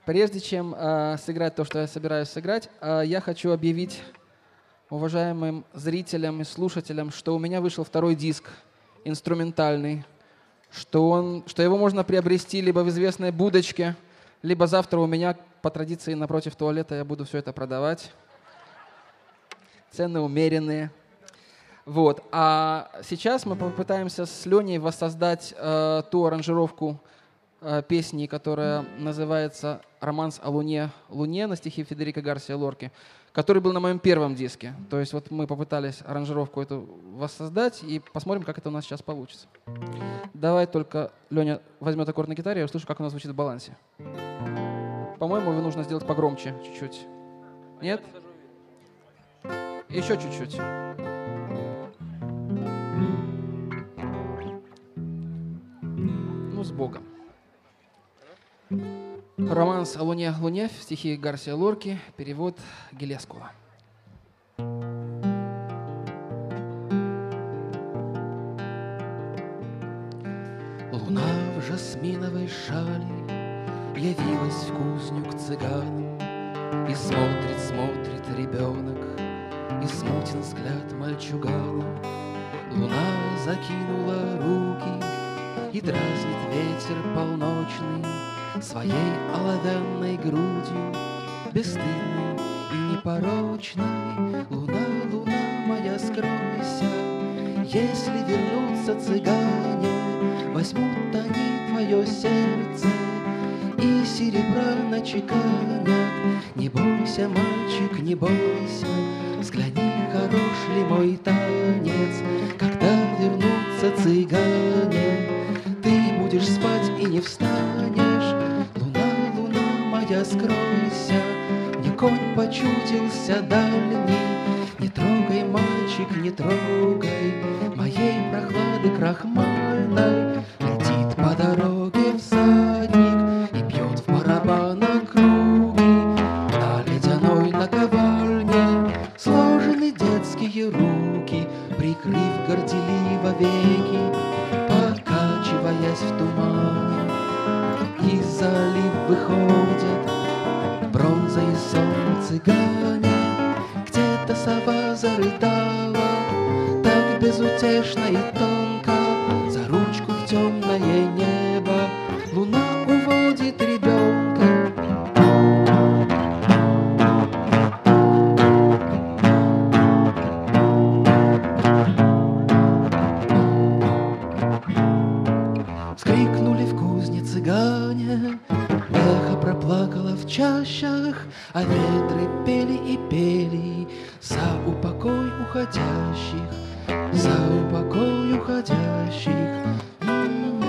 Прежде чем сыграть то, что я собираюсь сыграть, я хочу объявить уважаемым зрителям и слушателям, что у меня вышел второй диск инструментальный, что его можно приобрести либо в известной будочке, либо завтра у меня по традиции напротив туалета я буду все это продавать. Цены умеренные. Вот. А сейчас мы попытаемся с Леней воссоздать ту аранжировку песни, которая называется «Романс о Луне» на стихи Федерико Гарсиа Лорки, который был на моем первом диске. То есть вот мы попытались аранжировку эту воссоздать и посмотрим, как это у нас сейчас получится. Давай только Леня возьмет аккорд на гитаре, я услышу, как у нас звучит в балансе. По-моему, его нужно сделать погромче чуть-чуть. Нет? Еще чуть-чуть. Ну, с Богом. Романс о Луне, стихи Гарсиа Лорки, перевод Гелескова. Луна в жасминовой шали явилась в кузню к цыганам, и смотрит ребенок, и смутен взгляд мальчугана. Луна закинула руки и дразнит ветер полночный своей оловянной грудью, бесстыдной и непорочной. Луна, луна моя, скройся, если вернутся цыгане, возьмут они твое сердце и серебра начеканят. Не бойся, мальчик, не бойся, взгляни, хорош ли мой танец. Когда вернутся цыгане, ты будешь спать и не встанешь. Луна, луна моя, скройся, мне конь почудился дальний. Не трогай, мальчик, не трогай моей прохлады крахмальной. Летит по дороге всадник и бьет в барабанах круги. На ледяной наковальне сложены детские руки, прикрыв горделиво веки, покачиваясь в тумане. Из залив выходят бронза и сон цыгане. Где-то сова зарыдала так безутешно и тонко за ручку в темное небо. Луна уводит ребенка. Вскрикнули в кузне цыгане, эхо проплакало в чащах, а ветры пели и пели за упокой уходящих, за упокой уходящих.